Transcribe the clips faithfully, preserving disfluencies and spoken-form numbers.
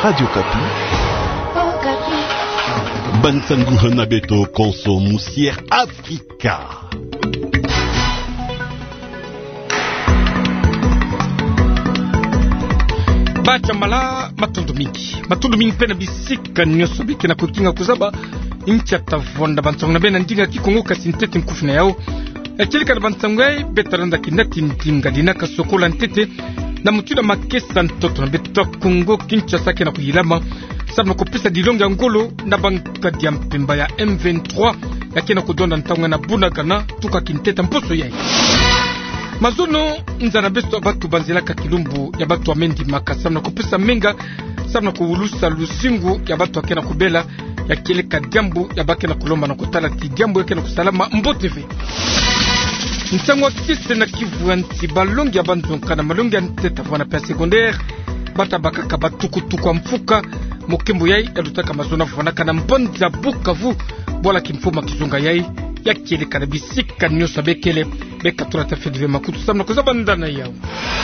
Radio Kapi. Oh, Kapi. Bansangu Hanabeto Konso Moussière Africa. Bacha mala matundu mingi matundu mingi pena bisika nyoso biki na kukinga kuzaba incha tavonda bansangu na bena ndinga kikongo kasintete mkufina yao echilika na bansangu yai betaranda kinati ndinga dinaka sokola ntete na mutuna makesa ntoto na betuta Kongo Kinshasa na kuyilama sabna kupisa dilonga ngolo na banka dia mpemba ya M vingt-trois yakena kudonda ntangwa na Bunagana tuka kinteta mposo yai mazono nzana besto batu banzelaka kilumbu ya batu amendi makasa na kupisa menga sabna kuwulusa lusingu ya batu akena kubela ya keleka diambu ya bakena kulomba na kutala ti diambu yakena kusalama mboteve Nsangwa kise na Kivu anti balongi ya banzonka na malongi ya nteta vwana pya secondaire bata bakaka batukutu kwa mfuka mokembo yai ya lutaka mazona vwanaka na mbonza Bukavu bola kimfuma kizunga yai ya kiele kanabisika nyosa bekele beka turata fedive makutu samna kuzaba ndana yao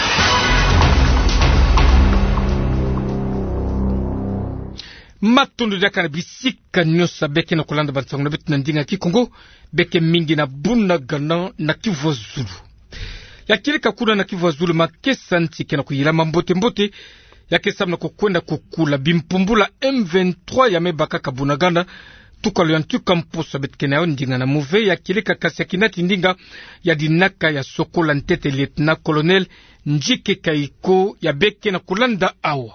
matundu ya kanabisika nyosa beke na kulanda bansangu na betu na ndinga kikongo beke mingi na Bunagana na Kivu Zulu ya kilika kuna na Kivu Zulu makesa ntike na kuyilama mbote mbote ya kesa mna kukwenda kukula bimpumbula M vingt-trois ya mebaka Bunagana tuka luyantuka mposa betkene yao ndinga na mouve ya kilika kasi ya kinati ndinga ya dinaka ya sokola ntete lieutenant colonel Njike Kaiko ya beke na kulanda awa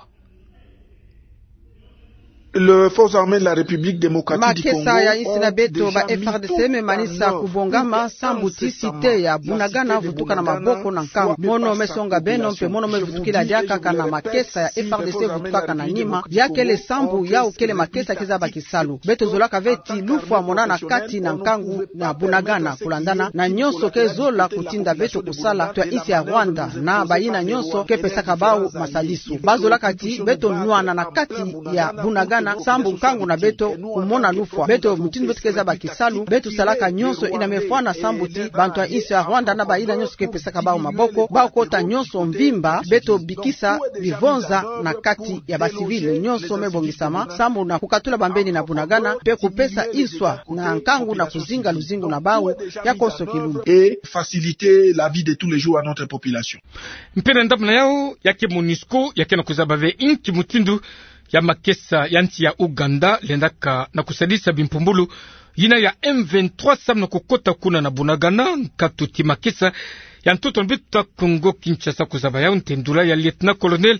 Le Forces armées de la République démocratique du Congo ya isina beto ba F A R D C memanisa kubongama sambuti site ya Bunagana vutuka na maboko na nkango mono mesonga beno mpe mono mevutukila diaka kana makesa ya F A R D C vutuka kana nima diakele sambu ya ukele makesa kiza bakisalu beto zolaka veti lufu monana kati na nkangu na Bunagana kulandana na nyonso kezola kutinda beto kusala to isi ya Rwanda na bayina nyonso kepesaka bau masalisu bazolaka ti beto nwana na kati ya Bunagana na sambu nkangu na beto kumona lufwa beto mutini beto keza bakisalu beto salaka nyonso inamefwa na sambu ti bantu ya isi ya Rwanda na baila nyonso kepesaka bao maboko bao kota nyonso mvimba beto bikisa bivonza na kati ya basivile nyonso mebongisama sambu na kukatula bambeni na Bunagana pe kupesa iswa na nkangu na kuzinga luzingu na bao ya koso kilumbu et faciliter la vie de tous les jours à notre population. Mpena ndamna yao yake MONUSCO yake na kuzabave inki mutindu ya makesa ya nchi ya Uganda lendaka na kusadisa bimpumbulu yina ya M vingt-trois samna kukota kuna na Bunagana katuti makesa ya ntoto nbita Kongo Kinshasa kuzaba ya ntendula ya lieutenant colonel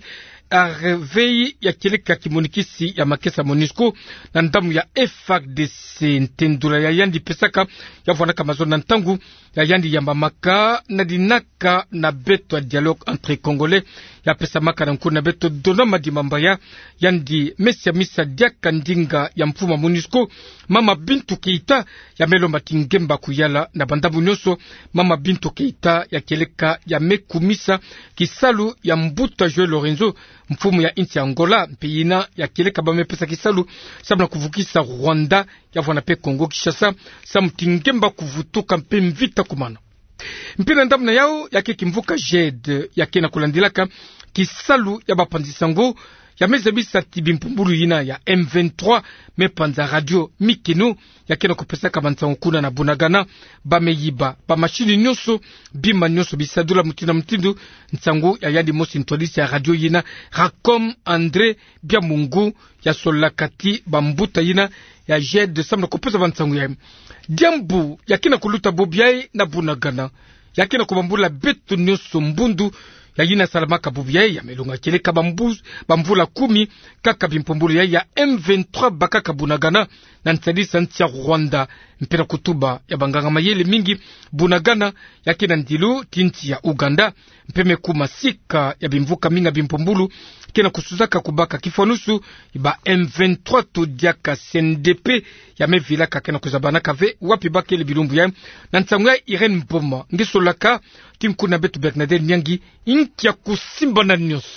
Arvei ya kilika kimonikisi ya makesa MONUSCO na ndamu ya F A R D C ntendula ya yandi pesaka ya vwanaka mazona ntangu ya yandi ya mamaka na dinaka na beto ya dialogue entre Congolais ya pesa maka na nkuna beto donoma di mambaya yandi mesia misa diaka ndinga ya mfuma MONUSCO mama Bintu Keita ya melo matingemba kuyala na bandabu nyoso mama Bintu Keita ya kilika ya mekumisa kisalu ya mbuta Joe Lorenzo mfumu ya inchi ya Angola mpiyina ya kileka bamepesa kisalu sabna kuvukisa Rwanda ya vwana pe Kongo Kinshasa samtingemba kuvutuka mpe mvita kumana mpina ndamna yao yake kimvuka jed yake na kulandilaka kisalu ya bapanzisango ya mezabisa tibimpumbulu yina ya M vingt-trois mepanza radio mikino yake na kupesaka bansango kuna na Bunagana bameyiba ba machini nyoso bima nyoso bisadula mutina mtindu nsango ya yandi mosi ntolisi ya radio yina Racom André bia mungu ya solakati bambuta yina ya jed de samna kupesa bansango ya diambu yake na kuluta bobiai na Bunagana yake na kubambula betu nyoso mbundu ya yina salamaka bubiai ya melunga keleka bambuz bamvula kumi kaka bimpumbulu ya ya M vingt-trois bakaka Bunagana na ntsadisa ntia Rwanda mpena kutuba ya banganga mayele mingi Bunagana yake na ndilu tinti ya Uganda mpeme kumasika ya bimvuka minga bimpumbulu kena kusuzaka kubaka kifanusu ba M vingt-trois to diaka C N D P ya mevilaka kena kuzabanaka ve wapi bakele bilumbu ya na ntsangu ya Irene Mboma ngisolaka tinkuna betu Bernadette Nyangi inkia kusimba na nyoso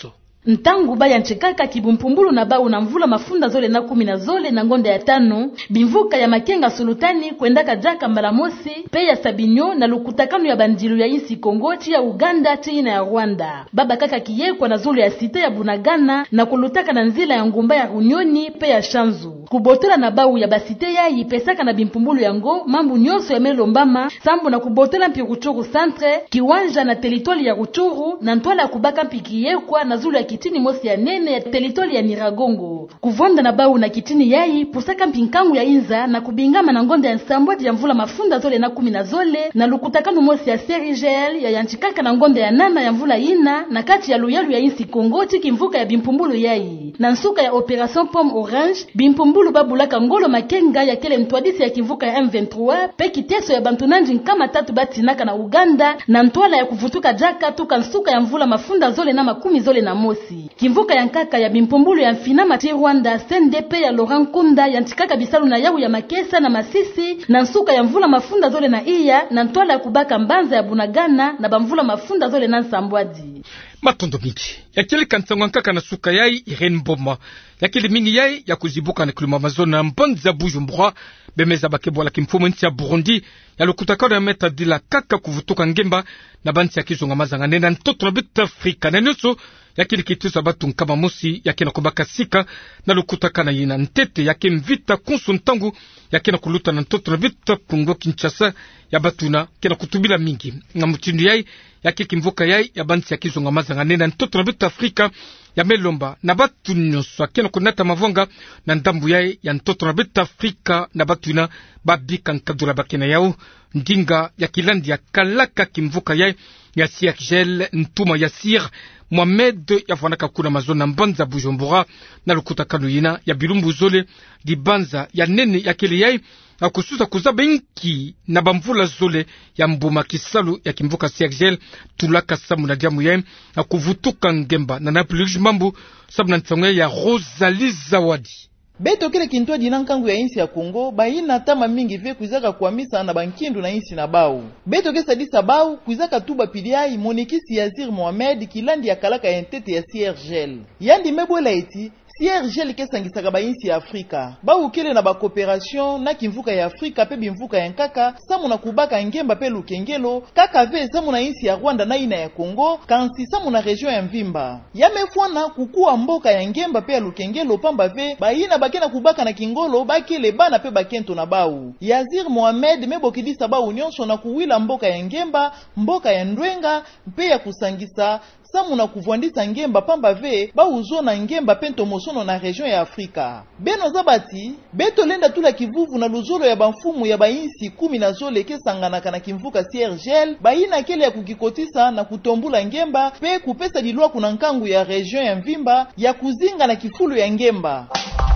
Ntangu baya nchekaka kibumpumbulu na bau na mvula mafunda zole na kumi na zole na ngonde ya tano, bimvuka ya makenga sulutani kwenda kajaka mbalamosi, pe ya sabinyo na lukutakano ya bandilu ya insi Kongo chi ya Uganda chi na ya Rwanda. Baba kaka kiyekwa na zole ya site ya Bunagana na kulutaka na nzila ya ngumba ya Runyoni pe ya Shanzu. Kubotola na bau ya basite ya yipesaka na bimpumbulu yango, mambu nyoso ya melombama, sambu na kubotola mpi Ruchuru centre, kiwanja na teritoli ya Ruchuru, na ntwala ya kubaka mpi kiyekwa na zulu ya kitini mosi ya nene ya teritoli ya Niragongo. Kuvonda na bau na kitini yayi, pusaka mpi nkangu ya inza na kubingama na ngonde ya nsambwadi ya mvula mafunda zole na kumi na zole, na lukutakanu mosi ya serigel ya yanchikaka na ngonde ya nana ya mvula ina, na kati ya luyalu ya insi Kongo chiki mvuka ya bimpumbulu yayi. Na nsuka ya operation Pomme Orange, bimpumbulu babulaka ngolo makenga ya kele ntwadisi ya kivuka ya M vingt-trois, pe kiteso ya bantunanji nkama tatu batinaka na Uganda, na ntwala ya kuvutuka jaka tuka nsuka ya mvula mafunda zole na makumi zole na mosi. Kimvuka ya nkaka ya bimpumbulu ya mfinama ti Rwanda, C N D P ya Laurent Kunda ya ntikaka bisalu na yahu ya Makesa na Masisi, na nsuka ya mvula mafunda zole na iya, na ntwala ya kubaka mbanza ya Bunagana na bamvula mafunda zole na Nsambwadi. Matondo mingi yakili kantsangwa nkaka na suka yai Irene Mboma yakili mingi yai ya kuzibuka na kulima mazona mbanza Bujumbura bemeza bakebwa la kimfumo nti ya Burundi ya lukutakano ya meta dila kaka kuvutuka ngemba na banti ya kizunga mazanga nena ntoto na bitu Afrika na nyoso yakili kitusa batu nkama musi yakina kubaka sika na lukutakana yina ntete yake mvita kunsu ntangu yakina kuluta na ntoto na bitu Kongo Kinshasa ya batuna kina kutubila mingi na mtindu yai yake kimvuka yai ya banti ya kizunga mazanga nena ntoto na bitu Afrika ya melomba na batu nyonso akena kunata mavonga na ndambu yai ya ntoto na bitu Afrika na batuna babika nkadula bakena yao ndinga ya kilandi ya kalaka kimvuka yai ya Siergel Ntuma Yasir Mohamed ya vanaka kuna mazona mbanza Bujumbura na lukutakano yina ya bilumbu zole di banza ya nene ya kele yai akusuza kuzaba inki na bamvula zole ya mbuma kisalu ya kimvuka Siergel tulaka samu na diamu yai akuvutuka ngemba na napulish mambu sabu na ntsangwe ya Rosalie Zawadi. Beto kile kintwa dina nkangu ya insi ya Kongo, baina tama mingi ve kuizaka kuamisa na bankindu na insi na bau. Beto kesa disa bau, kuizaka tuba piliai monikisi Yazir Mohamed kilandi ya kalaka ya ntete ya Siergel. Yandi mebola eti, Siergel kesa ngisaka ba insi ya Afrika. Bau kile na ba cooperation na kimvuka ya Afrika pe bimvuka ya nkaka, samu na kubaka ngemba pe lukengelo, kaka ve samu na insi ya Rwanda na ina ya Kongo, kansi samu na region ya Mvimba. Yamefwana kukua mboka ya ngemba pe ya lukengelo pamba ve, baina bakena kubaka na kingolo, bakele bana pe bakento na bau. Yazir Mohamed mebokidisa bau nyonso na kuwila mboka ya ngemba, mboka ya ndwenga, pe ya kusangisa, samu na kuvwandisa ngemba pamba ve, bau zona ngemba pento mosono na region ya Afrika. Beno zabati, beto lenda tula kivuvu na luzolo ya banfumu ya bainsi kumi na zole kesanganaka na kimvuka Siergel, baina kele ya kukikotisa na kutombula ngemba, pe kupesa dilua kuna nkangu ya region ya Mvimba, ya kuzinga na kifulu ya ngemba.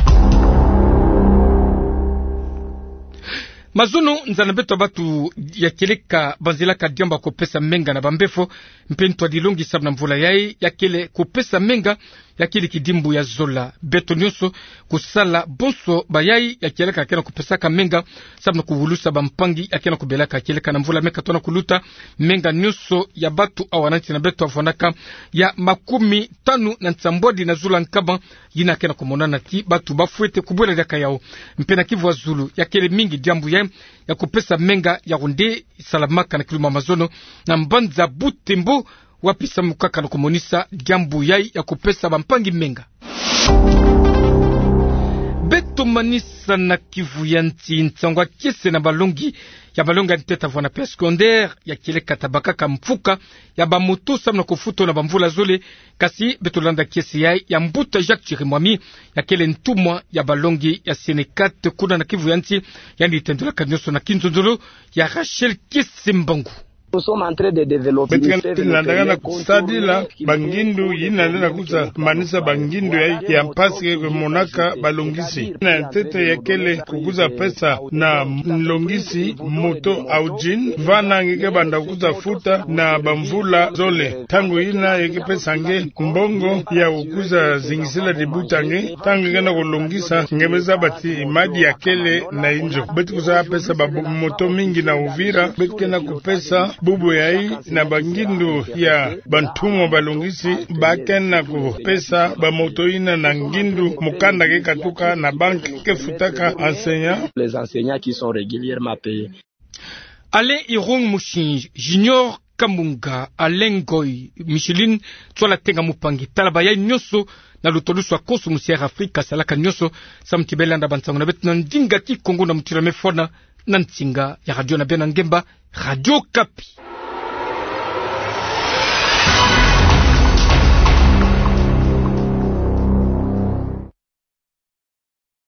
Mazuno nzana beto batu ya keleka banzilaka diamba kupesa menga na bambefo mpentwa dilongi sabu na mvula yai ya kele kupesa menga ya kele kidimbu ya zola beto nyonso kusala bonso bayai ya keleka kena kupesaka menga sabu na kuhulusa bampangi ya kena kubelaka keleka na mvula meka tona kuluta menga nyonso ya batu awananti na beto afonaka ya makumi tanu na nsambodi na zula nkaba yina kena kumonana ti batu bafuete kubwela daka yao mpena kivu wa zulu ya kele mingi diambu ya ya kupesa menga ya runde salamaka na kiluma mazono na mbanza butembo wapisa mukaka na kumonisa jambu yai ya kupesa bampangi menga. Beto manisa na kivu ya nti ntsangwa kese na balongi ya balonga nteta vwana pe secondaire ya kile katabaka mfuka ya bamoto samna kufuto na bamvula zole kasi beto landa kese yai ya mbuta Jacques Chirimwami ya kile ntumwa ya balongi ya Senekat kuna na kivu ya nti ya nitendola kanyoso na kinzondolo ya Rachel Kese Mbangu. Betikana kusadila bangindu yina nena kusa manisa bangindu ya ya mpasi monaka balongisi na tete ya kele kukuza pesa na mlongisi moto au jin vana ngike banda kuza futa na bamvula zole tangu yina yake pesa nge mbongo ya kukuza zingisila dibutange tangu ngena kulongisa ngemeza bati imadi ya kele na injo betikuza pesa babu moto mingi na Uvira betikana kupesa bubu yai na bangindu ya bantumo balongisi bakena ku pesa ba motoina na ngindu mukanda ke katuka na banque ke futaka enseignant les enseignants qui sont régulièrement payés. Alain Irong Mushinj Junior Kamunga Alain Goy Micheline Tsola Tenga Mupangi Talaba ya nyoso na lutolusu akoso musière Afrika salaka nyoso samtibelanda bansango na betu na ndingati Kongo na mutira mefona na ntinga ya radio na bena ngemba Radio Kapi.